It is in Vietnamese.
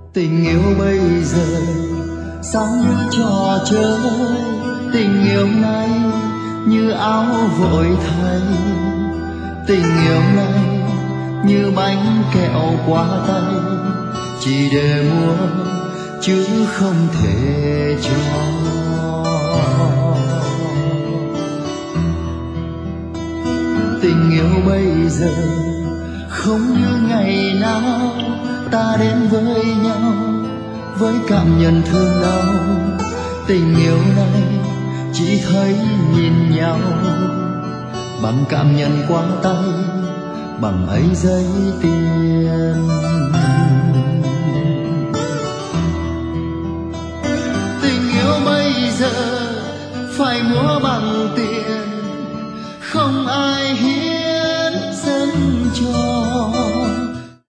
Tình yêu bây giờ sao như trò chơi, tình yêu này như áo vội thay, tình yêu này như bánh kẹo qua tay, chỉ để mua chứ không thể cho. Tình yêu bây giờ không như ngày nào ta đến với nhau với cảm nhận thương đau. Tình yêu này chỉ thấy nhìn nhau bằng cảm nhận qua tay, bằng ấy giấy tiền.